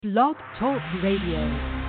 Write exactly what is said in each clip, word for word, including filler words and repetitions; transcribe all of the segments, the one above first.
Blog Talk Radio.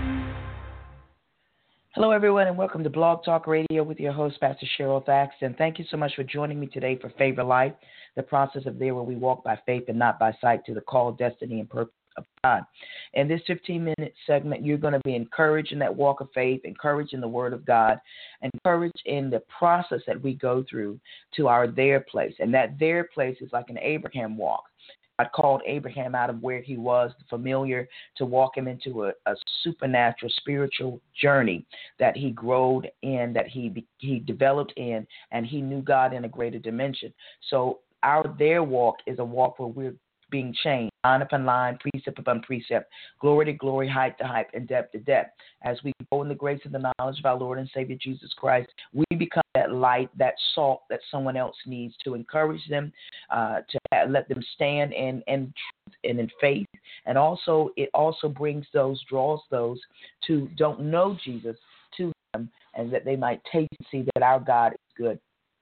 Hello, everyone, and welcome to Blog Talk Radio with your host, Pastor Cheryl Thaxton. Thank you so much for joining me today for Favor Life, the process of there where we walk by faith and not by sight to the call, destiny, and purpose of God. In this fifteen-minute segment, you're going to be encouraged in that walk of faith, encouraged in the Word of God, encouraged in the process that we go through to our there place. And that there place is like an Abraham walk. God called Abraham out of where he was, familiar, to walk him into a, a supernatural, spiritual journey that he growed in, that he he developed in, and he knew God in a greater dimension. So our there walk is a walk where we're being changed, line upon line, precept upon precept, glory to glory, height to height, and depth to depth. As we go in the grace and the knowledge of our Lord and Savior Jesus Christ, we become that light, that salt that someone else needs to encourage them, uh, to let them stand in, in truth and in faith. And also, it also brings those, draws those who don't know Jesus to them, and that they might taste and see that our God is good.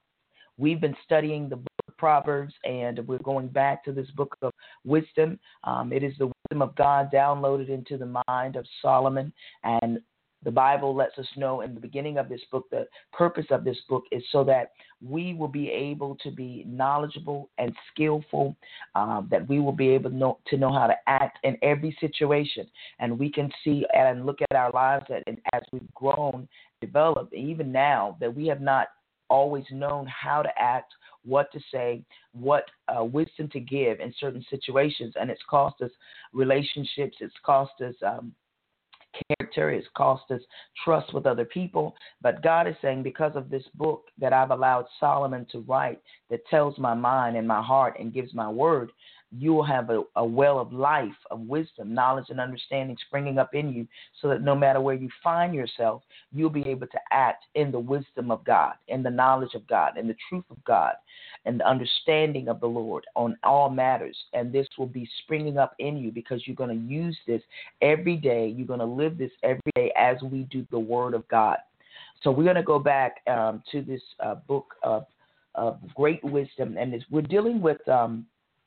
We've been studying the book of Proverbs, and we're going back to this book of wisdom. Um, it is the wisdom of God downloaded into the mind of Solomon, and the Bible lets us know in the beginning of this book, the purpose of this book is so that we will be able to be knowledgeable and skillful, um, that we will be able to know, to know how to act in every situation. And we can see and look at our lives that, and as we've grown, developed, even now, that we have not always known how to act, what to say, what uh, wisdom to give in certain situations. And it's cost us relationships. It's cost us um, character. It's cost us trust with other people. But God is saying, because of this book that I've allowed Solomon to write that tells my mind and my heart and gives my word, you will have a, a well of life, of wisdom, knowledge, and understanding springing up in you, so that no matter where you find yourself, you'll be able to act in the wisdom of God, in the knowledge of God, in the truth of God, and the understanding of the Lord on all matters. And this will be springing up in you because you're going to use this every day. You're going to live this every day as we do the Word of God. So we're going to go back um, to this uh, book of, of great wisdom, and this, we're dealing with um,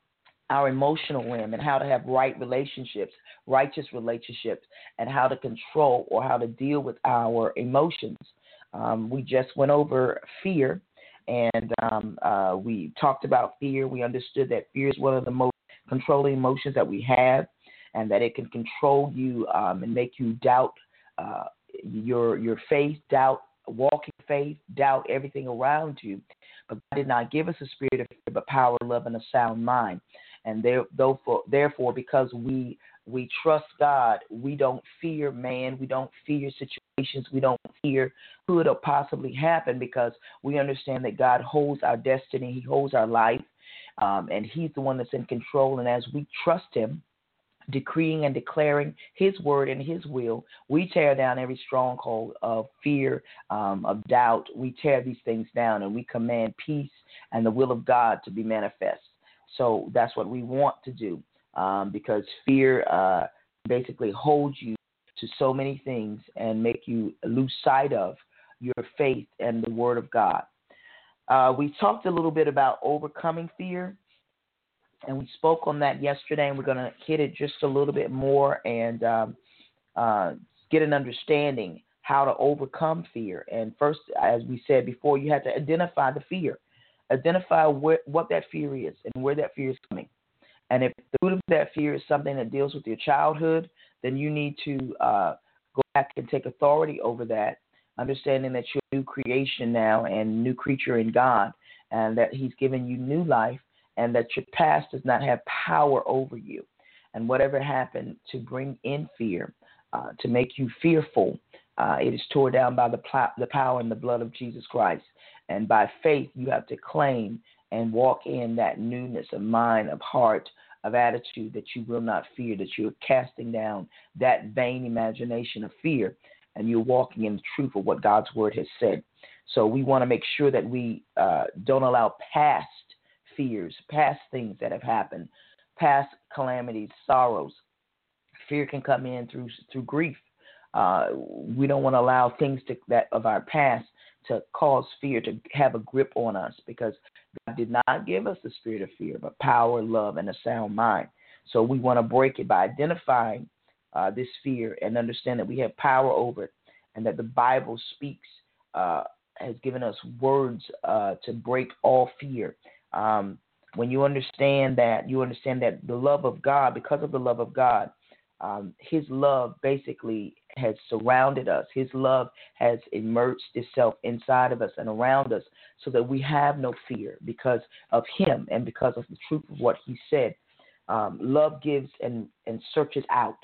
our emotional realm and how to have right relationships, righteous relationships, and how to control or how to deal with our emotions. Um, we just went over fear, and um, uh, we talked about fear. We understood that fear is one of the most controlling emotions that we have, and that it can control you um, and make you doubt uh, your your faith, doubt walking faith, doubt everything around you. But God did not give us a spirit of fear, but power, love, and a sound mind. And there, therefore, therefore, because we we trust God, we don't fear man, we don't fear situations, we don't fear who it'll possibly happen, because we understand that God holds our destiny, He holds our life, um, and He's the one that's in control. And as we trust Him, decreeing and declaring His word and His will, we tear down every stronghold of fear, um, of doubt. We tear these things down, and we command peace and the will of God to be manifest. So that's what we want to do, um, because fear uh, basically holds you to so many things and make you lose sight of your faith and the Word of God. Uh, we talked a little bit about overcoming fear, and we spoke on that yesterday, and we're going to hit it just a little bit more and um, uh, get an understanding how to overcome fear. And first, as we said before, you have to identify the fear. Identify where, what that fear is and where that fear is coming. And if the root of that fear is something that deals with your childhood, then you need to uh, go back and take authority over that, understanding that you're a new creation now and new creature in God, and that He's given you new life, and that your past does not have power over you. And whatever happened to bring in fear, uh, to make you fearful, uh, it is torn down by the, pl- the power and the blood of Jesus Christ. And by faith, you have to claim and walk in that newness of mind, of heart, of attitude, that you will not fear, that you're casting down that vain imagination of fear, and you're walking in the truth of what God's word has said. So we want to make sure that we uh, don't allow past fears, past things that have happened, past calamities, sorrows. Fear can come in through through grief. Uh, we don't want to allow things to, that of our past to cause fear to have a grip on us, because God did not give us the spirit of fear, but power, love, and a sound mind. So we want to break it by identifying uh, this fear and understand that we have power over it, and that the Bible speaks, uh, has given us words uh, to break all fear. Um, when you understand that, you understand that the love of God, because of the love of God, um, His love basically has surrounded us. His love has immersed itself inside of us and around us, so that we have no fear because of Him and because of the truth of what He said. Um, love gives and, and searches out.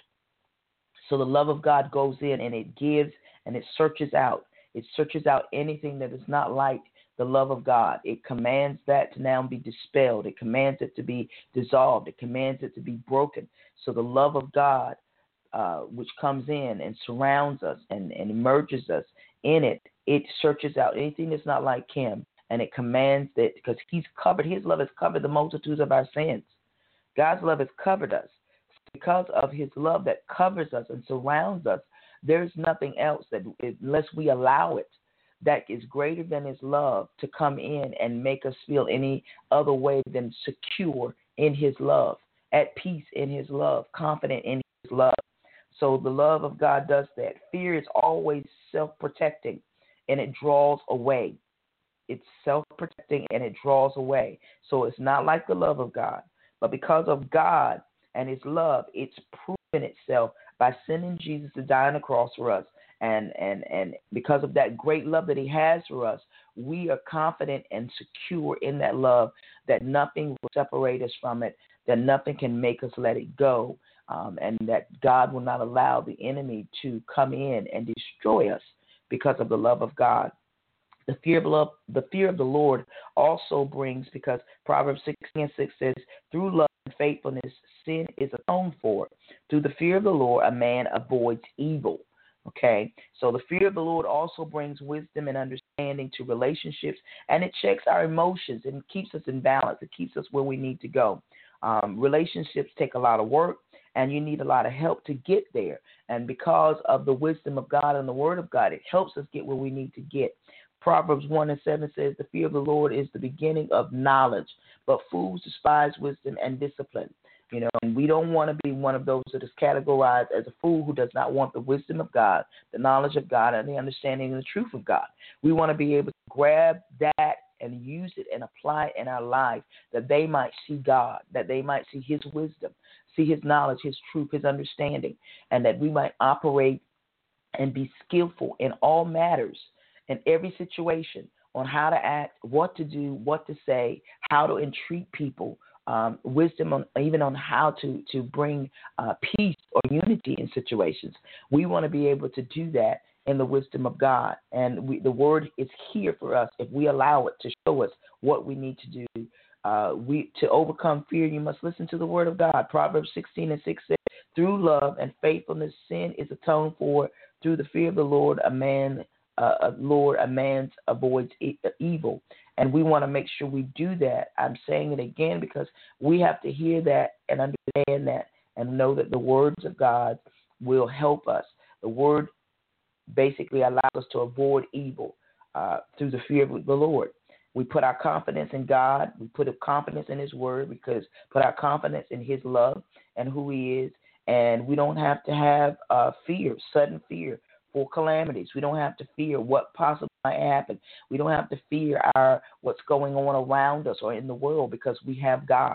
So the love of God goes in and it gives and it searches out. It searches out anything that is not like the love of God. It commands that to now be dispelled. It commands it to be dissolved. It commands it to be broken. So the love of God, uh, which comes in and surrounds us and, and immerses us in it, it searches out anything that's not like Him, and it commands that, because He's covered, His love has covered the multitudes of our sins. God's love has covered us. Because of His love that covers us and surrounds us, there's nothing else that, unless we allow it, that is greater than His love to come in and make us feel any other way than secure in His love, at peace in His love, confident in His love. So the love of God does that. Fear is always self-protecting, and it draws away. It's self-protecting, and it draws away. So it's not like the love of God. But because of God and His love, it's proven itself by sending Jesus to die on the cross for us. And, and, and because of that great love that He has for us, we are confident and secure in that love, that nothing will separate us from it, that nothing can make us let it go, um, and that God will not allow the enemy to come in and destroy us because of the love of God. The fear of love, the fear of the Lord also brings, because Proverbs sixteen and six says, through love and faithfulness, sin is atoned for. Through the fear of the Lord, a man avoids evil. Okay, so the fear of the Lord also brings wisdom and understanding to relationships, and it checks our emotions and keeps us in balance. It keeps us where we need to go. Um, relationships take a lot of work, and you need a lot of help to get there. And because of the wisdom of God and the Word of God, it helps us get where we need to get. Proverbs one and seven says, the fear of the Lord is the beginning of knowledge, but fools despise wisdom and discipline. You know, and we don't want to be one of those that is categorized as a fool who does not want the wisdom of God, the knowledge of God, and the understanding and the truth of God. We want to be able to grab that and use it and apply it in our life, that they might see God, that they might see His wisdom, see His knowledge, His truth, His understanding, and that we might operate and be skillful in all matters, in every situation, on how to act, what to do, what to say, how to entreat people, um, wisdom on even on how to, to bring uh, peace or unity in situations. We want to be able to do that in the wisdom of God. And we, the Word is here for us if we allow it to show us what we need to do. Uh, we to overcome fear, you must listen to the Word of God. Proverbs sixteen and six says, through love and faithfulness, sin is atoned for. Through the fear of the Lord, a man Uh, Lord, a man avoids evil. And we want to make sure we do that. I'm saying it again because we have to hear that and understand that and know that the words of God will help us. The Word basically allows us to avoid evil uh, through the fear of the Lord. We put our confidence in God. We put a confidence in His Word, because put our confidence in His love and who He is. And we don't have to have uh, fear, sudden fear, for calamities. We don't have to fear what possibly might happen. We don't have to fear our what's going on around us or in the world, because we have God.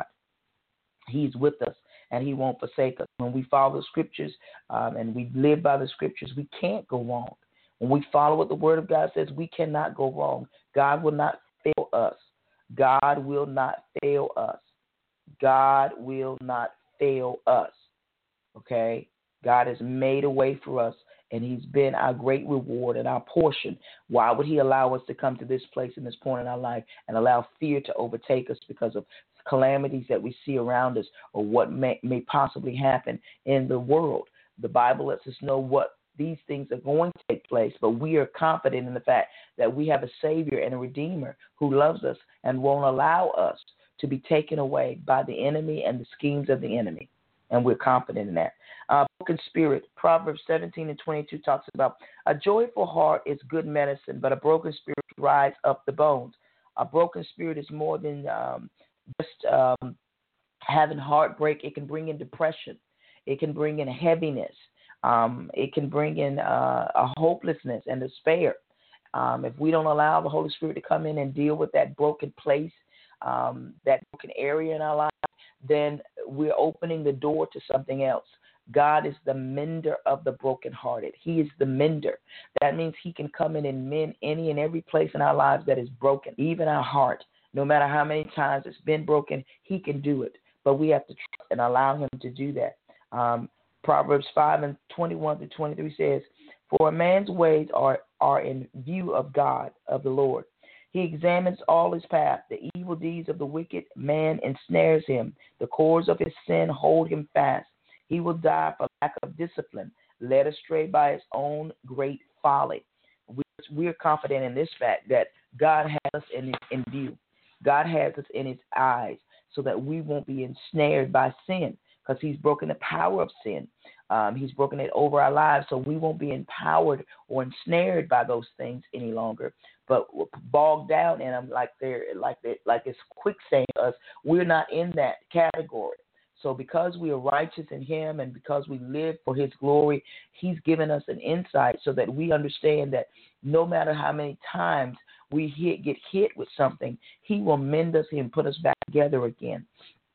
He's with us, and He won't forsake us. When we follow the Scriptures um, and we live by the Scriptures, we can't go wrong. When we follow what the Word of God says, we cannot go wrong. God will not fail us. God will not fail us. God will not fail us. Okay? God has made a way for us, and He's been our great reward and our portion. Why would He allow us to come to this place in this point in our life and allow fear to overtake us because of calamities that we see around us or what may, may possibly happen in the world? The Bible lets us know what these things are going to take place, but we are confident in the fact that we have a Savior and a Redeemer who loves us and won't allow us to be taken away by the enemy and the schemes of the enemy. And we're confident in that. Uh, broken spirit, Proverbs seventeen and twenty-two talks about a joyful heart is good medicine, but a broken spirit dries up the bones. A broken spirit is more than um, just um, having heartbreak. It can bring in depression. It can bring in heaviness. Um, it can bring in uh, a hopelessness and despair. Um, if we don't allow the Holy Spirit to come in and deal with that broken place, um, that broken area in our life, then we're opening the door to something else. God is the mender of the brokenhearted. He is the mender. That means he can come in and mend any and every place in our lives that is broken, even our heart. No matter how many times it's been broken, he can do it. But we have to trust and allow him to do that. Um, Proverbs five and twenty-one to twenty-three says, for a man's ways are, are in view of God, of the Lord. He examines all his path. The evil deeds of the wicked man ensnares him. The cords of his sin hold him fast. He will die for lack of discipline, led astray by his own great folly. We're confident in this fact that God has us in, in view. God has us in his eyes so that we won't be ensnared by sin, because he's broken the power of sin. Um, he's broken it over our lives, so we won't be empowered or ensnared by those things any longer, but bogged down in them like they're like they like it's quicksand to us. We're not in that category. So because we are righteous in him and because we live for his glory, he's given us an insight so that we understand that no matter how many times we hit, get hit with something, he will mend us and put us back together again.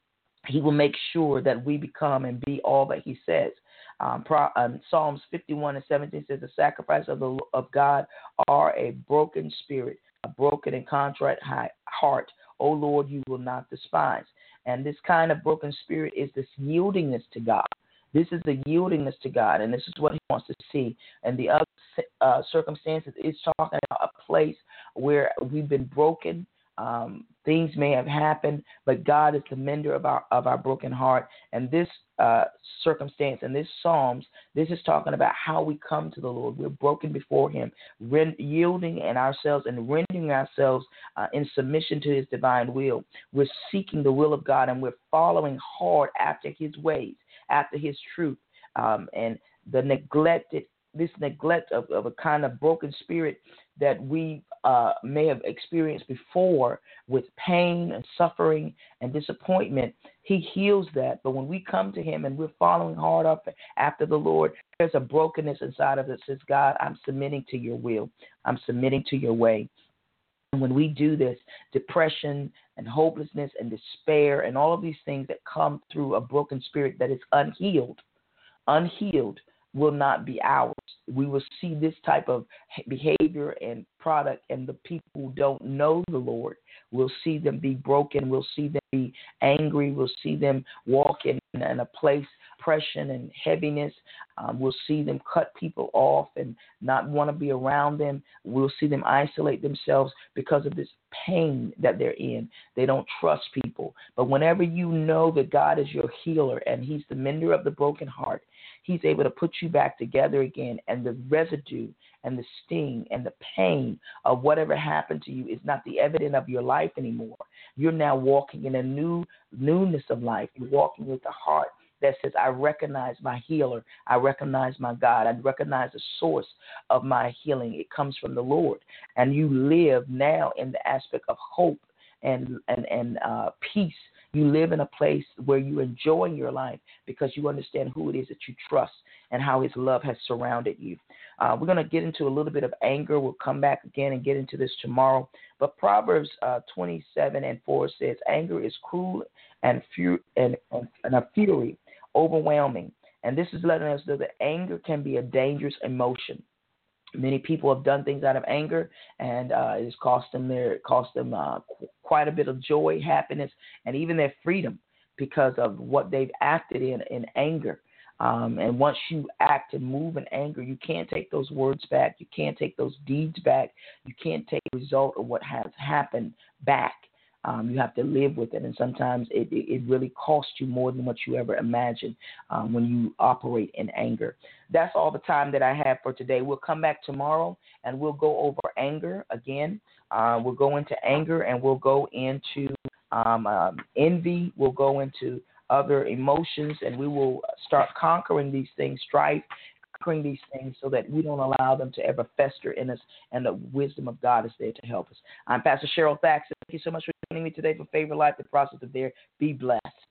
He will make sure that we become and be all that he says. Um, Pro, um, Psalms fifty-one and seventeen says, the sacrifice of the of God are a broken spirit, a broken and contrite heart. O Lord, you will not despise. And this kind of broken spirit is this yieldingness to God. This is the yieldingness to God, and this is what he wants to see. And the other uh, circumstances is talking about a place where we've been broken. Um, things may have happened, but God is the mender of our of our broken heart. And this uh, circumstance and this Psalms, this is talking about how we come to the Lord. We're broken before him, rend- yielding in ourselves and rendering ourselves uh, in submission to his divine will. We're seeking the will of God, and we're following hard after his ways, after his truth. Um, and the neglected, this neglect of, of a kind of broken spirit that we uh, may have experienced before with pain and suffering and disappointment, he heals that. But when we come to him and we're following hard up after the Lord, there's a brokenness inside of us that says, God, I'm submitting to your will. I'm submitting to your way. And when we do this, depression and hopelessness and despair and all of these things that come through a broken spirit that is unhealed, unhealed, will not be ours. We will see this type of behavior and product, and the people who don't know the Lord, we'll see them be broken. We'll see them be angry. We'll see them walk in, in a place of oppression and heaviness. Um, we'll see them cut people off and not want to be around them. We'll see them isolate themselves because of this pain that they're in. They don't trust people. But whenever you know that God is your healer and he's the mender of the broken heart, he's able to put you back together again, and the residue and the sting and the pain of whatever happened to you is not the evidence of your life anymore. You're now walking in a new newness of life. You're walking with a heart that says, I recognize my healer. I recognize my God. I recognize the source of my healing. It comes from the Lord. And you live now in the aspect of hope and, and, and uh, peace. You live in a place where you're enjoying your life because you understand who it is that you trust and how his love has surrounded you. Uh, we're going to get into a little bit of anger. We'll come back again and get into this tomorrow. But Proverbs uh, twenty-seven and four says, anger is cruel and, fu- and, and a fury, overwhelming. And this is letting us know that anger can be a dangerous emotion. Many people have done things out of anger, and uh, it's cost them their cost them uh, qu- quite a bit of joy, happiness, and even their freedom because of what they've acted in in anger. Um, and once you act and move in anger, you can't take those words back. You can't take those deeds back. You can't take the result of what has happened back. Um, you have to live with it, and sometimes it, it, it really costs you more than what you ever imagined um, when you operate in anger. That's all the time that I have for today. We'll come back tomorrow, and we'll go over anger again. Uh, we'll go into anger, and we'll go into um, um, envy. We'll go into other emotions, and we will start conquering these things, strife, conquering these things so that we don't allow them to ever fester in us, and the wisdom of God is there to help us. I'm Pastor Cheryl Thaxton. Thank you so much for joining me today for Favor Life, the process of there. Be blessed.